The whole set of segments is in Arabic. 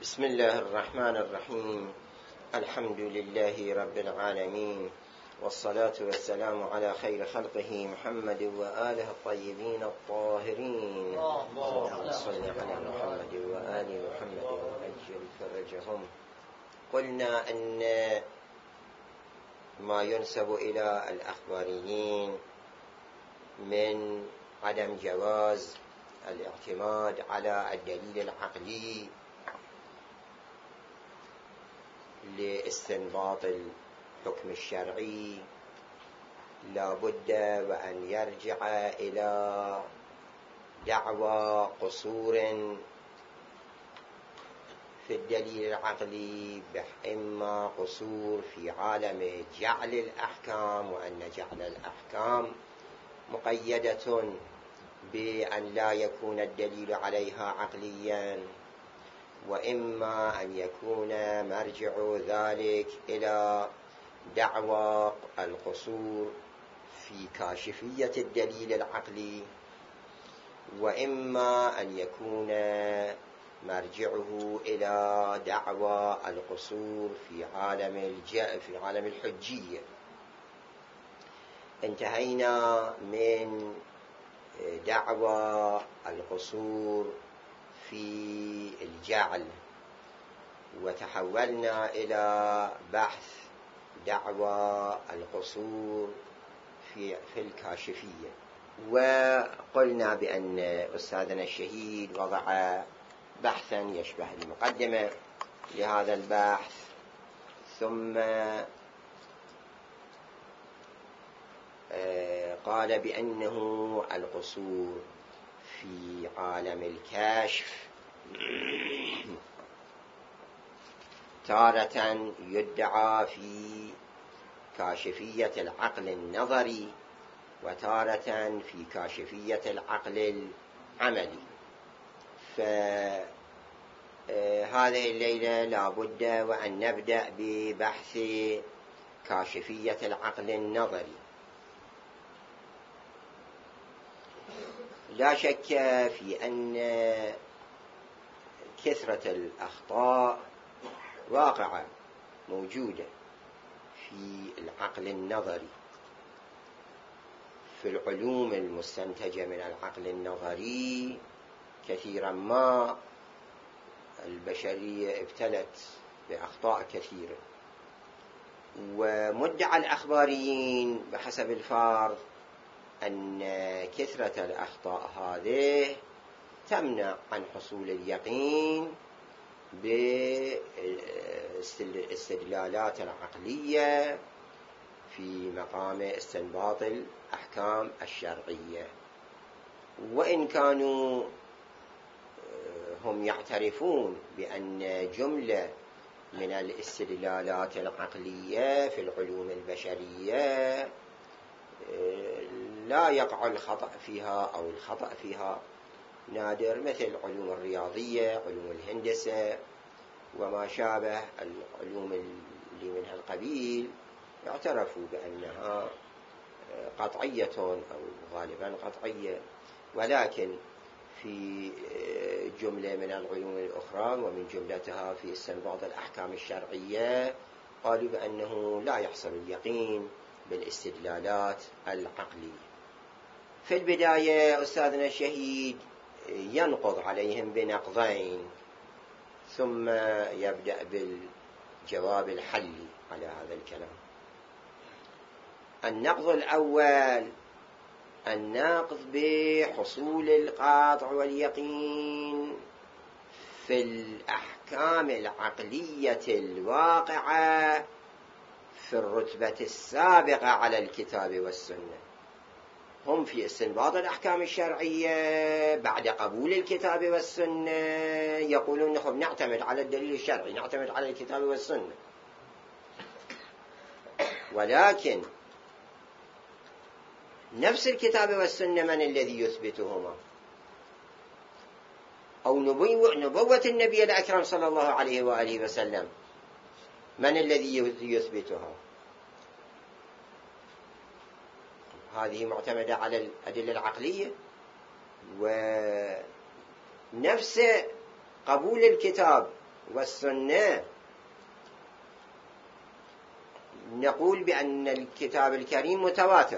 بسم الله الرحمن الرحيم. الحمد لله رب العالمين، والصلاة والسلام على خير خلقه محمد وآله الطيبين الطاهرين. اللهم صل على محمد وآل محمد وأجل فرجهم. قلنا أن ما ينسب إلى الأخباريين من عدم جواز الاعتماد على الدليل العقلي لاستنباط الحكم الشرعي لا بد وأن يرجع إلى دعوى قصور في الدليل العقلي، إما قصور في عالم جعل الأحكام، وأن جعل الأحكام مقيدة بأن لا يكون الدليل عليها عقليا، وإما أن يكون مرجع ذلك إلى دعوى القصور في كاشفية الدليل العقلي، وإما أن يكون مرجعه إلى دعوى القصور في عالم الحجية. انتهينا من دعوى القصور في الجعل، وتحولنا إلى بحث دعوى القصور في الكاشفية. وقلنا بأن أستاذنا الشهيد وضع بحثا يشبه المقدمة لهذا البحث، ثم قال بأنه القصور في عالم الكشف تارة يدعى في كاشفية العقل النظري، وتارة في كاشفية العقل العملي. فهذه الليلة لا بد وأن نبدأ ببحث كاشفية العقل النظري. لا شك في أن كثرة الأخطاء واقعة موجودة في العقل النظري، في العلوم المستنتجة من العقل النظري. كثيرا ما البشرية ابتلت بأخطاء كثيرة، ومدعى الأخباريين بحسب الفرض أن كثرة الأخطاء هذه تمنع عن حصول اليقين بالاستدلالات العقلية في مقام استنباط الأحكام الشرعية. وإن كانوا هم يعترفون بأن جملة من الاستدلالات العقلية في العلوم البشرية لا يقع الخطأ فيها أو الخطأ فيها نادر، مثل العلوم الرياضية، علوم الهندسة وما شابه العلوم اللي من هالقبيل، يعترفوا بأنها قطعية أو غالبا قطعية. ولكن في جملة من العلوم الأخرى، ومن جملتها في استنباط الأحكام الشرعية، قالوا بأنه لا يحصل اليقين بالاستدلالات العقلية. في البداية أستاذنا الشهيد ينقض عليهم بنقضين، ثم يبدأ بالجواب الحلي على هذا الكلام. النقض الأول النقض بحصول القاطع واليقين في الأحكام العقلية الواقعة في الرتبة السابقة على الكتاب والسنة. هم في استنباط الأحكام الشرعية بعد قبول الكتاب والسنة يقولون نحن نعتمد على الدليل الشرعي، نعتمد على الكتاب والسنة، ولكن نفس الكتاب والسنة من الذي يثبتهما؟ أو نبوة النبي الأكرم صلى الله عليه وآله وسلم من الذي يثبتها؟ هذه معتمدة على الأدلة العقلية، ونفس قبول الكتاب والسنة نقول بأن الكتاب الكريم متواتر،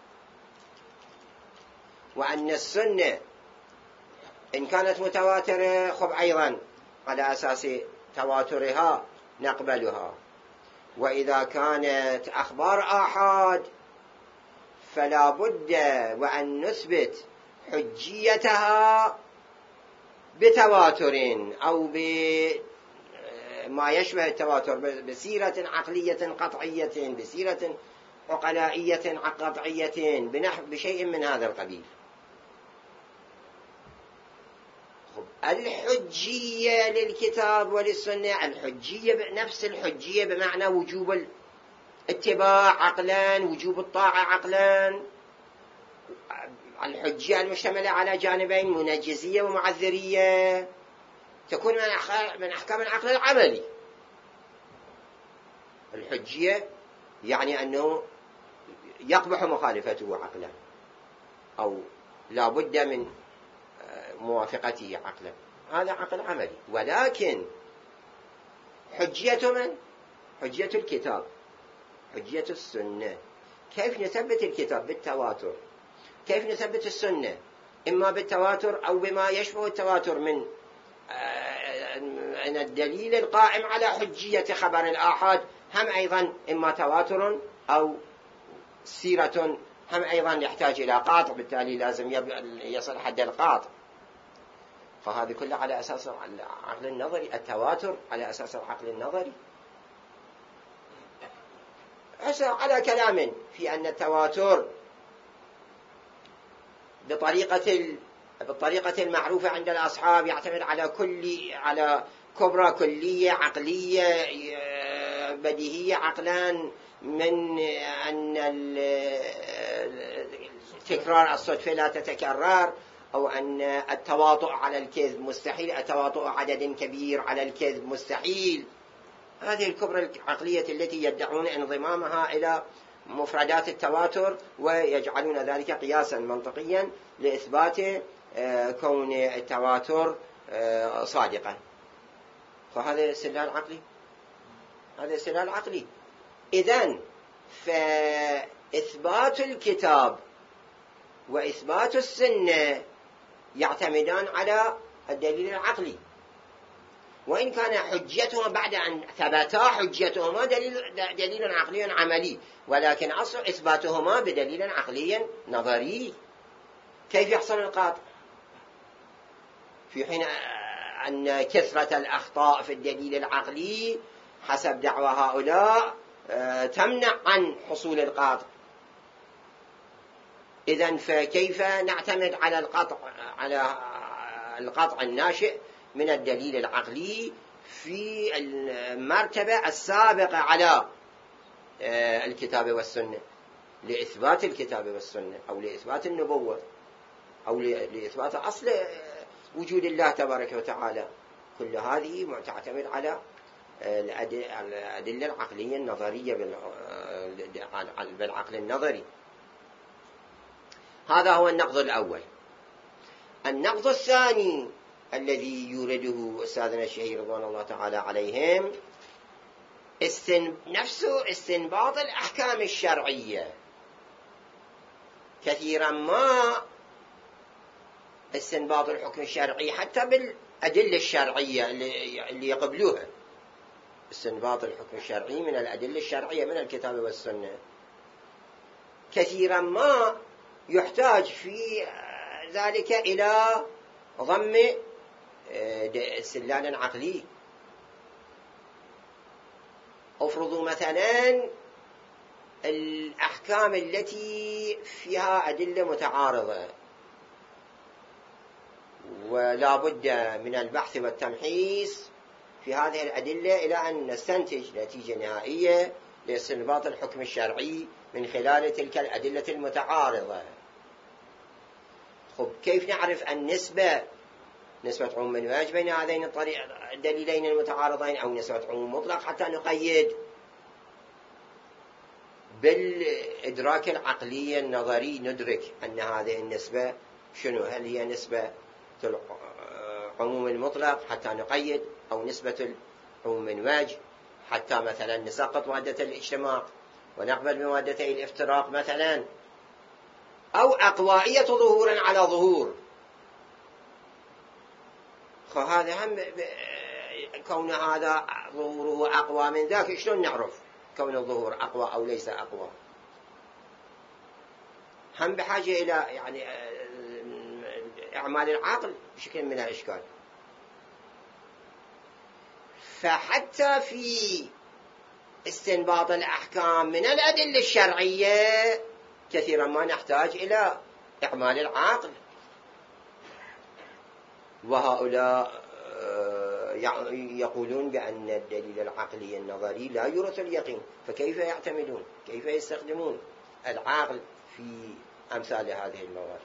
وأن السنة إن كانت متواترة خب أيضا على أساس تواترها نقبلها، وإذا كانت أخبار آحاد فلا بد وأن نثبت حجيتها بتواتر أو بما يشبه التواتر، بسيرة عقلية قطعية، بسيرة عقلائية قطعية، بشيء من هذا القبيل. الحجية للكتاب وللسنة، الحجية نفس الحجية بمعنى وجوب الاتباع عقلا، وجوب الطاعة عقلا، الحجية المشتملة على جانبين منجزية ومعذرية تكون من أحكام العقل العملي. الحجية يعني أنه يقبح مخالفته عقلا أو لا بد من موافقته عقلا، هذا عقل عملي. ولكن حجية من؟ حجية الكتاب، حجية السنة. كيف نثبت الكتاب؟ بالتواتر. كيف نثبت السنة؟ إما بالتواتر أو بما يشبه التواتر من الدليل القائم على حجية خبر الآحاد، هم أيضا إما تواتر أو سيرة، هم أيضا يحتاج إلى قاطع، بالتالي لازم يصل حد القاطع. فهذه كلها على أساس العقل النظري، التواتر على أساس العقل النظري. على كلام في أن التواتر بالطريقة المعروفة عند الأصحاب يعتمد على كبرى كلية عقلية بديهية عقلان، من أن تكرار الصدفة لا تتكرر، أو أن التواطؤ على الكذب مستحيل، التواطؤ عدد كبير على الكذب مستحيل. هذه الكبرى العقلية التي يدعون انضمامها إلى مفردات التواتر، ويجعلون ذلك قياسا منطقيا لإثبات كون التواتر صادقا. فهذا استدلال عقلي، هذا استدلال عقلي. إذن فإثبات الكتاب وإثبات السنة يعتمدان على الدليل العقلي، وإن كان حجيتهما بعد أن ثبتا حجيتهما دليل عقلي عملي، ولكن أصل إثباتهما بدليل عقلي نظري. كيف يحصل القاطع؟ في حين أن كثرة الأخطاء في الدليل العقلي حسب دعوى هؤلاء تمنع عن حصول القاطع. إذن فكيف نعتمد على القطع الناشئ من الدليل العقلي في المرتبة السابقة على الكتاب والسنة، لإثبات الكتاب والسنة أو لإثبات النبوة أو لإثبات أصل وجود الله تبارك وتعالى؟ كل هذه تعتمد على الأدلة العقلية النظرية بالعقل النظري. هذا هو النقض الأول. النقض الثاني الذي يورده أستاذنا الشهير رضوان الله تعالى عليهم نفسه استنباط الأحكام الشرعية. كثيرا ما استنباط الحكم الشرعي حتى بالأدلة الشرعية اللي يقبلوها، استنباط الحكم الشرعي من الأدلة الشرعية من الكتاب والسنة، كثيرا ما يحتاج في ذلك إلى ضم استدلال عقلي. افرضوا مثلا الأحكام التي فيها أدلة متعارضة، ولا بد من البحث والتمحيص في هذه الأدلة إلى أن نستنتج نتيجة نهائية لاستنباط الحكم الشرعي من خلال تلك الأدلة المتعارضة. كيف نعرف النسبة عموم منهاج بين هذين الدليلين المتعارضين، أو نسبة عموم مطلق حتى نقيد؟ بالإدراك العقلي النظري ندرك أن هذه النسبة شنو، هل هي نسبة عموم المطلق حتى نقيد، أو نسبة العموم من وجه حتى مثلا نسقط مادة الاجتماع ونقبل بمادتي الافتراق مثلا، أو أقوائية ظهورا على ظهور. فهذا هم كون هذا ظهوره أقوى من ذاك، شلون نعرف كون الظهور أقوى أو ليس أقوى؟ هم بحاجة إلى يعني إعمال العقل بشكل من الأشكال. فحتى في استنباط الأحكام من الأدلة الشرعية كثيرا ما نحتاج إلى إعمال العقل، وهؤلاء يقولون بأن الدليل العقلي النظري لا يورث اليقين، فكيف يعتمدون، كيف يستخدمون العقل في أمثال هذه الموارد؟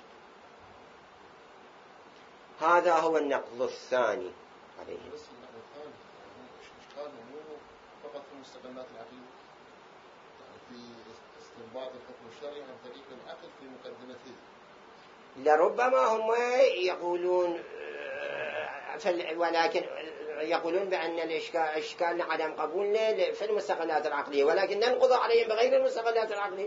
هذا هو النقض الثاني عليه. بس النقض الثاني إشكالنا مو فقط في المستقلات العقلية، في استنباط الحكم الشرعي عن طريق العقل في مقدمته. لربما هم يقولون ولكن يقولون بأن الإشكال عدم قبولنا في المستقلات العقلية، ولكن ننقض عليهم بغير المستقلات العقلية.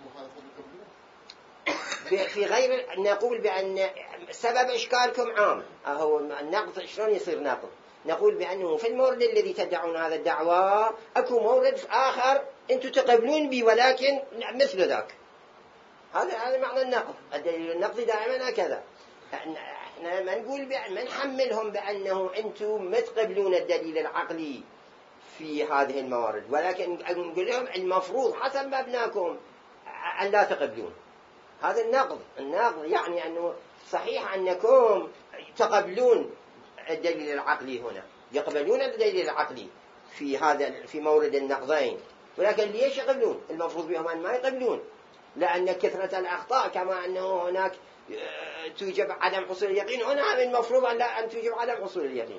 في غير نقول بأن سبب إشكالكم عام. هو النقض شلون يصير نقض؟ نقول بأنه في المورد الذي تدعون هذا الدعوة أكو مورد آخر أنتم تقبلون به ولكن مثل ذاك. هذا معنى النقض. الدليل النقضي دائما هكذا. احنا ما نقول ما نحملهم بأنه أنتم ما تقبلون الدليل العقلي في هذه الموارد، ولكن نقول لهم المفروض حسب مبناكم أن لا تقبلون. هذا النقض يعني أنه صحيح أنكم تقبلون الدليل العقلي هنا، يقبلون الدليل العقلي في مورد النقضين، ولكن ليش يقبلون؟ المفروض بهم أن ما يقبلون، لأن كثرة الأخطاء كما أنه هناك توجب عدم حصول اليقين، هنا المفروض أن توجب عدم حصول اليقين.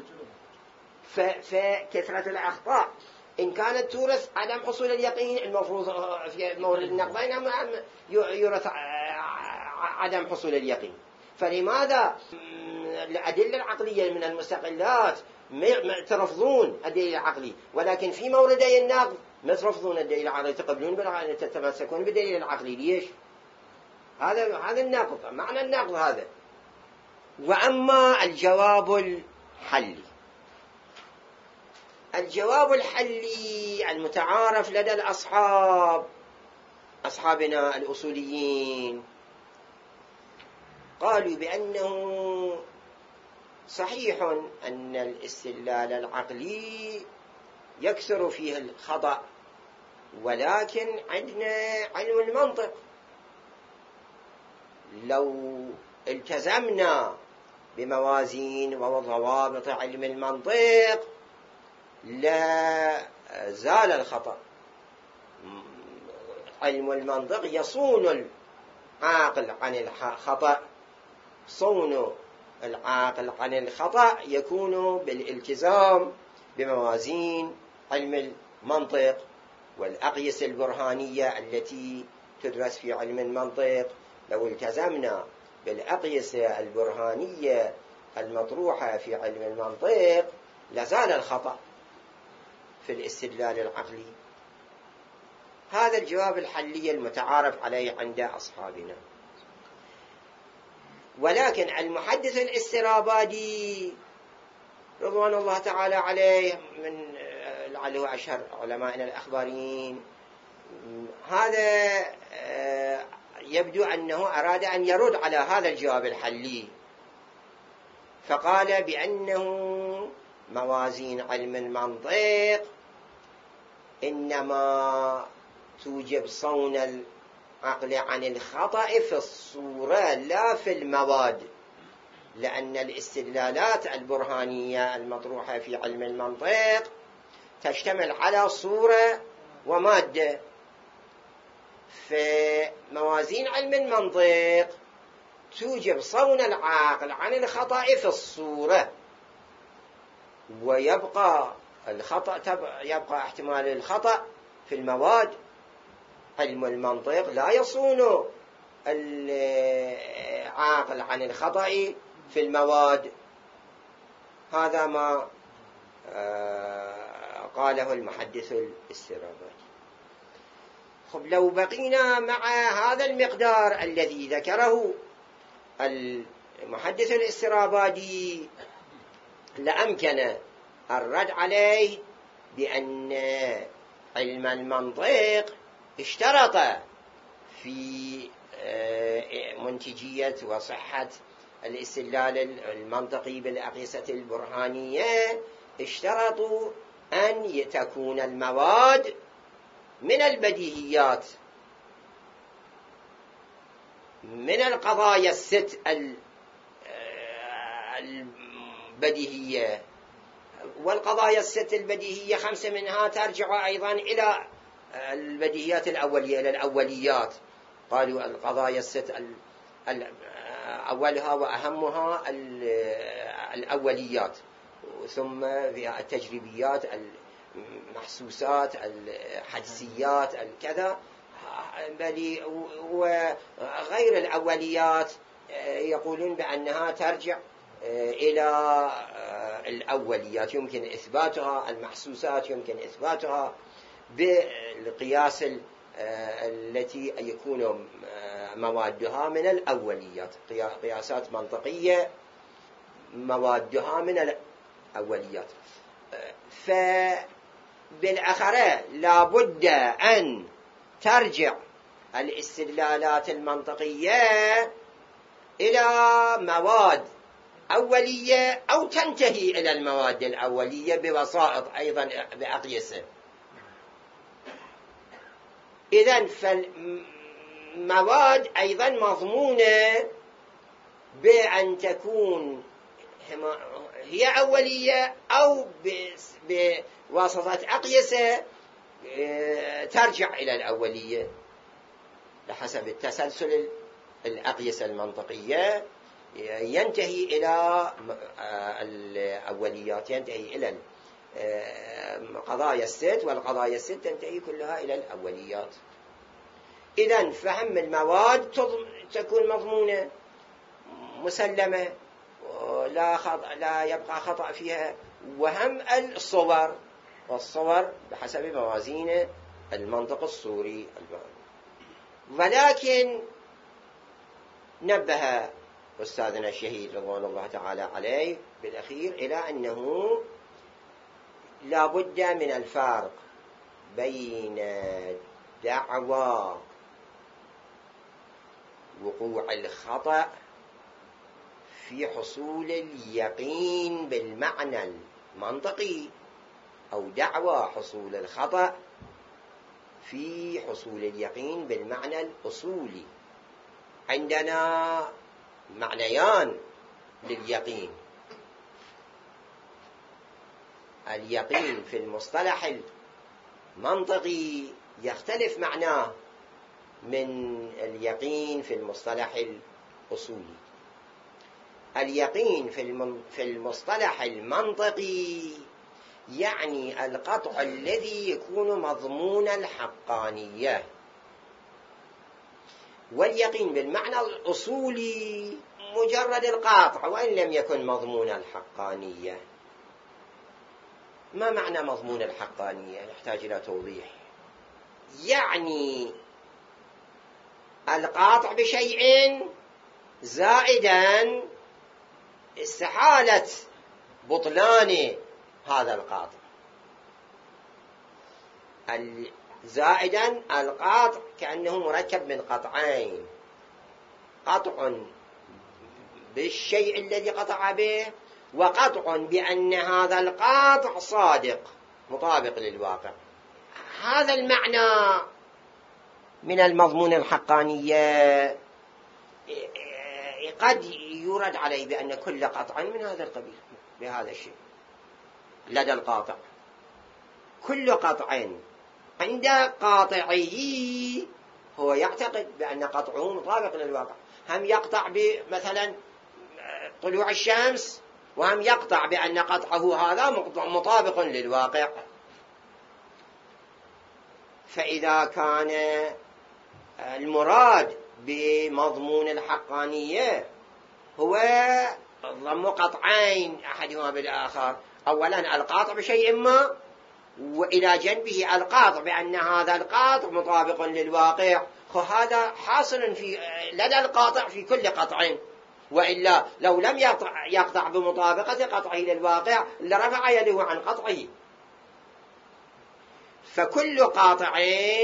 فكثرة الأخطاء إن كانت تورث عدم حصول اليقين، المفروض في مورد النقضين يورث عدم حصول اليقين. فلماذا الأدلة العقلية من المستقلات ترفضون الدليل العقلي، ولكن في موردي النقض ما ترفضون الدليل العقلي، تقبلون تتمسكون بالدليل العقلي؟ ليش؟ هذا النقض، معنى النقض هذا. وأما الجواب الحلي المتعارف لدى أصحابنا الأصوليين، قالوا بأنه صحيح أن الاستدلال العقلي يكثر فيه الخطأ، ولكن عندنا علم المنطق، لو التزمنا بموازين وضوابط علم المنطق لا زال الخطأ. علم المنطق يصون العاقل عن الخطأ، صون العاقل عن الخطأ يكون بالالتزام بموازين علم المنطق والأقيسة البرهانية التي تدرس في علم المنطق. لو التزمنا بالأقيسة البرهانية المطروحة في علم المنطق لزال الخطأ في الاستدلال العقلي. هذا الجواب الحلي المتعارف عليه عند أصحابنا. ولكن المحدث الاسترابادي رضوان الله تعالى عليه، من لعله أشهر علمائنا الأخباريين، هذا يبدو أنه أراد أن يرد على هذا الجواب الحلي، فقال بأنه موازين علم المنطق إنما توجب صون العقل عن الخطأ في الصورة لا في المواد، لأن الاستدلالات البرهانية المطروحة في علم المنطق تشتمل على صورة ومادة، فموازين علم المنطق توجب صون العقل عن الخطأ في الصورة، ويبقى يبقى احتمال الخطأ في المواد. علم المنطق لا يصون العاقل عن الخطأ في المواد، هذا ما قاله المحدث الاسترابادي. خب لو بقينا مع هذا المقدار الذي ذكره المحدث الاسترابادي لأمكن الرد عليه بأن علم المنطق اشترط في منتجية وصحة الاستدلال المنطقي بالأقيسة البرهانية، اشترطوا أن تكون المواد من البديهيات، من القضايا الست البديهية. والقضايا الست البديهية 5 منها ترجع أيضا إلى البديهيات الأولية، إلى الأوليات. قالوا القضايا الست أولها وأهمها الأوليات، ثم فيها التجريبيات، المحسوسات، الحدسيات، الكذا، وغير الأوليات يقولون بأنها ترجع إلى الأوليات، يمكن إثباتها. المحسوسات يمكن إثباتها بالقياس التي يكون موادها من الأوليات، قياسات منطقية موادها من الأوليات. فبالأخرى لابد أن ترجع الاستدلالات المنطقية إلى مواد أولية أو تنتهي إلى المواد الأولية بوسائط أيضا بأقيسة. إذن فالمواد أيضا مضمونة بأن تكون هي أولية أو بواسطة أقيسة ترجع إلى الأولية بحسب التسلسل الأقيسة المنطقية، ينتهي إلى الأوليات، ينتهي إلى قضايا الست، والقضايا الست تنتهي كلها إلى الأوليات. إذن فهم المواد تكون مضمونة مسلمة، لا يبقى خطأ فيها. وهم الصور، والصور بحسب موازين المنطق الصوري. ولكن نبه أستاذنا الشهيد رضوان الله تعالى عليه بالأخير إلى أنه لا بد من الفرق بين دعوى وقوع الخطأ في حصول اليقين بالمعنى المنطقي، أو دعوى حصول الخطأ في حصول اليقين بالمعنى الأصولي. عندنا معنيان لليقين. اليقين في المصطلح المنطقي يختلف معناه من اليقين في المصطلح الأصولي. اليقين في المصطلح المنطقي يعني القطع الذي يكون مضمون الحقانية، واليقين بالمعنى الأصولي مجرد القاطع وإن لم يكن مضمون الحقانية. ما معنى مضمون الحقانية؟ نحتاج إلى توضيح. يعني القاطع بشيء زائدا استحالة بطلان هذا القاطع، زائدا القاطع كأنه مركب من قطعين: قطع بالشيء الذي قطع به، وقطع بأن هذا القاطع صادق مطابق للواقع. هذا المعنى من المضمون الحقانية قد يرد عليه بأن كل قطع من هذا القبيل بهذا الشيء لدى القاطع. كل قطع عند قاطعه هو يعتقد بأن قطعه مطابق للواقع. هم يقطع بمثلا طلوع الشمس، وهم يقطع بأن قطعه هذا مطابق للواقع. فإذا كان المراد بمضمون الحقانية هو ضم قطعين أحدهما بالآخر، أولا القاطع بشيء ما، وإلى جنبه القاطع بأن هذا القاطع مطابق للواقع، هذا حاصل في لدى القاطع في كل قطع، وإلا لو لم يقطع بمطابقة قطعه للواقع لرفع يده عن قطعه. فكل قاطع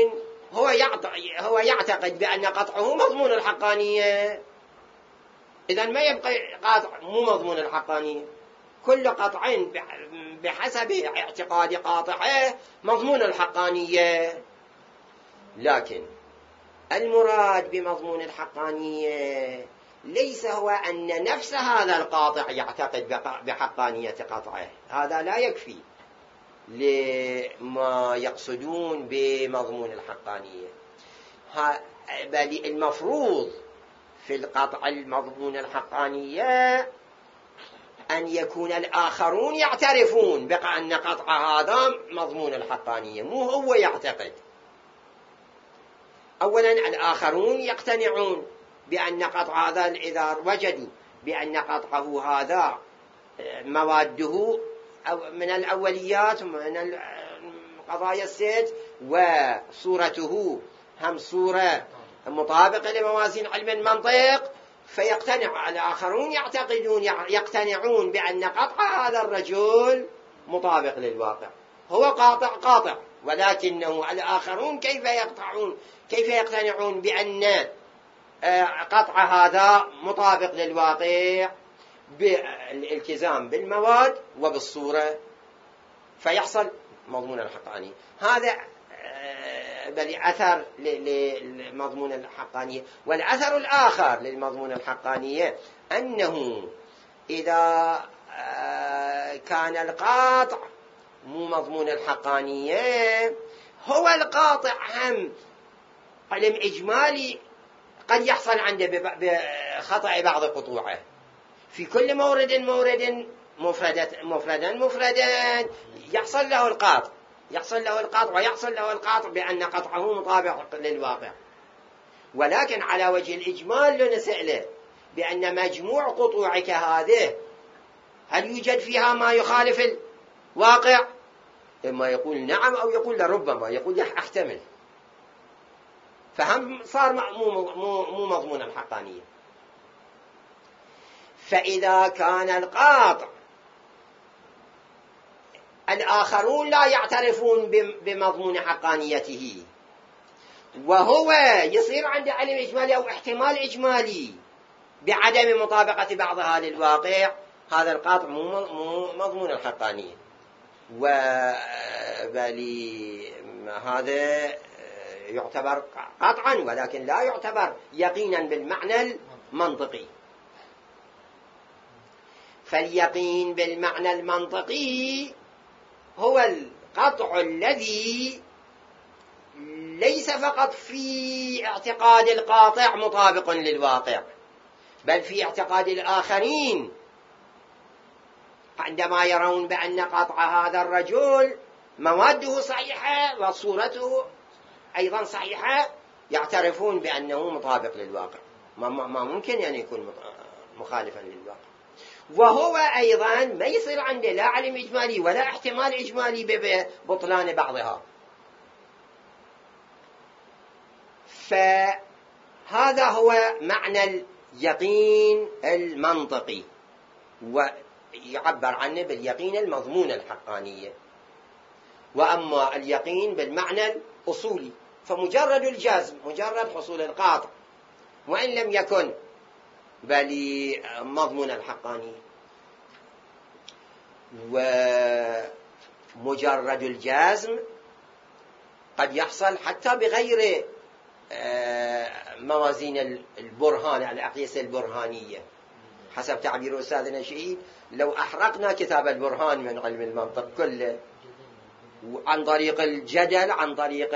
هو يعتقد بأن قطعه مضمون الحقانية، إذن ما يبقى قاطع مو مضمون الحقانية، كل قطع بحسب اعتقاد قاطعه مضمون الحقانية. لكن المراد بمضمون الحقانية ليس هو أن نفس هذا القاطع يعتقد بحقانية قطعه، هذا لا يكفي لما يقصدون بمضمون الحقانية، بل المفروض في القطع المضمون الحقانية أن يكون الآخرون يعترفون بأن قطع هذا مضمون الحقانية، مو هو يعتقد. أولا الآخرون يقتنعون بأن قطع هذا، إذا وجدوا بأن قطعه هذا مواده من الأوليات من قضايا الست، وصورته هم صورة مطابقة لموازين علم المنطق، فيقتنع الآخرون يقتنعون بأن قطع هذا الرجل مطابق للواقع، هو قاطع، ولكنه الآخرون كيف يقتنعون بأن قطع هذا مطابق للواقع؟ بالالتزام بالمواد وبالصورة، فيحصل مضمون الحقانية. هذا بل أثر للمضمون الحقانية. والأثر الآخر للمضمون الحقانية أنه إذا كان القاطع مو مضمون الحقانية، هو القاطع هم علم إجمالي قد يحصل عنده بخطأ بعض قطوعه، في كل مورد مفردا يحصل له القاطع ويحصل له القاطع بأن قطعه مطابق للواقع. ولكن على وجه الإجمال لو نسأله بأن مجموع قطوعك هذه هل يوجد فيها ما يخالف الواقع؟ إما يقول نعم أو يقول لربما، يقول أحتمل، فهم صار مو مضمون الحقانية. فإذا كان القاطع الآخرون لا يعترفون بمضمون حقانيته، وهو يصير عنده علم إجمالي أو احتمال إجمالي بعدم مطابقة بعضها للواقع، هذا القاطع مو مضمون الحقانية، وبالي هذا يعتبر قطعا ولكن لا يعتبر يقينا بالمعنى المنطقي. فاليقين بالمعنى المنطقي هو القطع الذي ليس فقط في اعتقاد القاطع مطابق للواقع، بل في اعتقاد الآخرين عندما يرون بأن قطع هذا الرجل مواده صحيحة وصورته أيضا صحيحة، يعترفون بأنه مطابق للواقع، ما ممكن أن يكون مخالفا للواقع. وهو أيضا ما يصير عنده لا علم إجمالي ولا احتمال إجمالي ببطلان بعضها. فهذا هو معنى اليقين المنطقي، ويعبر عنه باليقين المضمون الحقانية. وأما اليقين بالمعنى الأصولي فمجرد الجزم، مجرد حصول القاطع، وإن لم يكن بل مضمون الحقانية. ومجرد الجزم قد يحصل حتى بغير موازين البرهان، الأقيسة البرهانية، حسب تعبير أستاذنا شهيد لو أحرقنا كتاب البرهان من علم المنطق كله عن طريق الجدل، عن طريق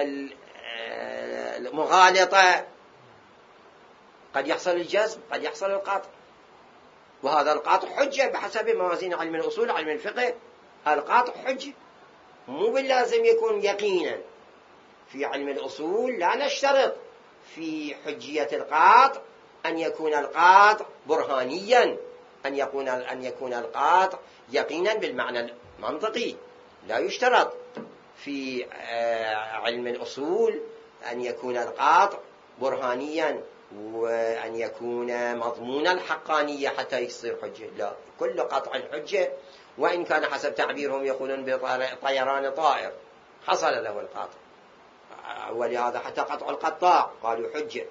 المغالطة، قد يحصل الجزم، قد يحصل القاطع، وهذا القاطع حجة بحسب موازين علم الأصول، علم الفقه. القاطع حجة، مو باللازم يكون يقينا. في علم الأصول لا نشترط في حجية القاطع أن يكون القاطع برهانيا، أن يكون القاطع يقينا بالمعنى المنطقي. لا يشترط في علم الأصول أن يكون القاطع برهانيا وأن يكون مضمون الحقانية حتى يصير حجة. لا، كل قطع حجة، وإن كان حسب تعبيرهم يقولون بطيران طائر حصل له القاطع، ولهذا حتى قطع القطاع قالوا حجة.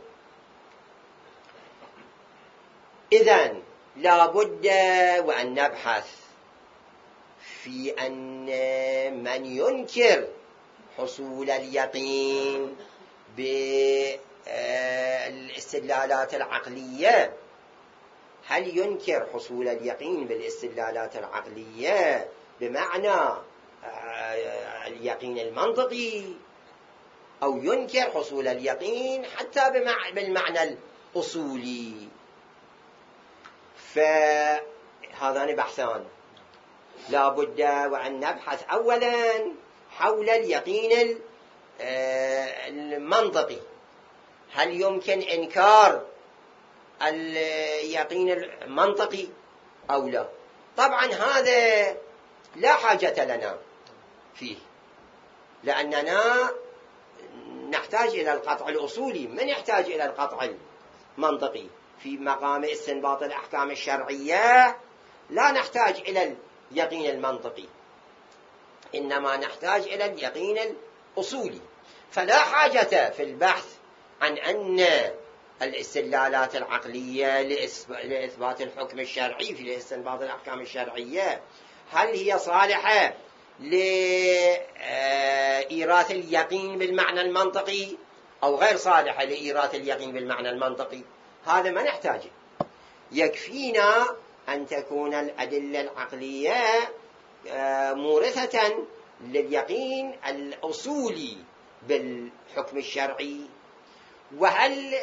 إذن لا بد وأن نبحث في أن من ينكر حصول اليقين بالاستدلالات العقلية، هل ينكر حصول اليقين بالاستدلالات العقلية بمعنى اليقين المنطقي، أو ينكر حصول اليقين حتى بالمعنى الأصولي؟ فهذان بحثان. لا بد وأن نبحث أولا حول اليقين المنطقي، هل يمكن إنكار اليقين المنطقي أو لا؟ طبعا هذا لا حاجة لنا فيه، لأننا نحتاج إلى القطع الأصولي، من يحتاج إلى القطع المنطقي؟ في مقام استنباط الأحكام الشرعية لا نحتاج إلى اليقين المنطقي، إنما نحتاج إلى اليقين الأصولي. فلا حاجة في البحث عن أن الاستدلالات العقلية لإثبات الحكم الشرعي في استنباط الأحكام الشرعية هل هي صالحة لإيراث اليقين بالمعنى المنطقي أو غير صالحة لإيراث اليقين بالمعنى المنطقي. هذا ما نحتاجه، يكفينا أن تكون الأدلة العقلية مورثة لليقين الأصولي بالحكم الشرعي. وهل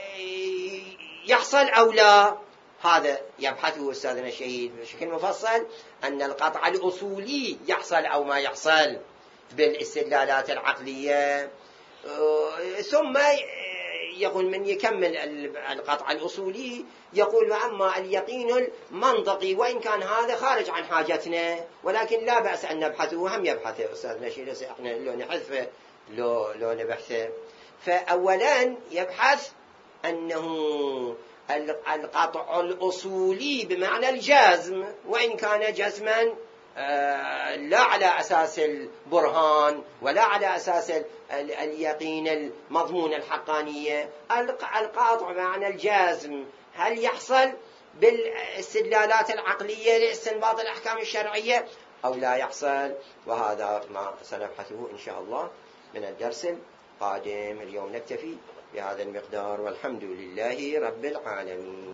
يحصل أو لا، هذا يبحثه أستاذنا الشهيد بشكل مفصل، أن القطع الأصولي يحصل أو ما يحصل بالاستدلالات العقلية. ثم يقول من يكمل القطع الأصولي يقول وأما اليقين المنطقي وإن كان هذا خارج عن حاجتنا ولكن لا بأس أن نبحثه، هم يبحثه أستاذنا الشهيد، احنا لو نحذفه لو نبحثه. فأولا يبحث أنه القطع الأصولي بمعنى الجزم، وإن كان جزما لا على أساس البرهان ولا على أساس اليقين المضمون الحقانية، القاطع بمعنى الجزم هل يحصل بالاستدلالات العقلية لاستنباط الأحكام الشرعية أو لا يحصل؟ وهذا ما سنبحثه إن شاء الله من الدرس القادم. اليوم نكتفي بهذا المقدار، والحمد لله رب العالمين.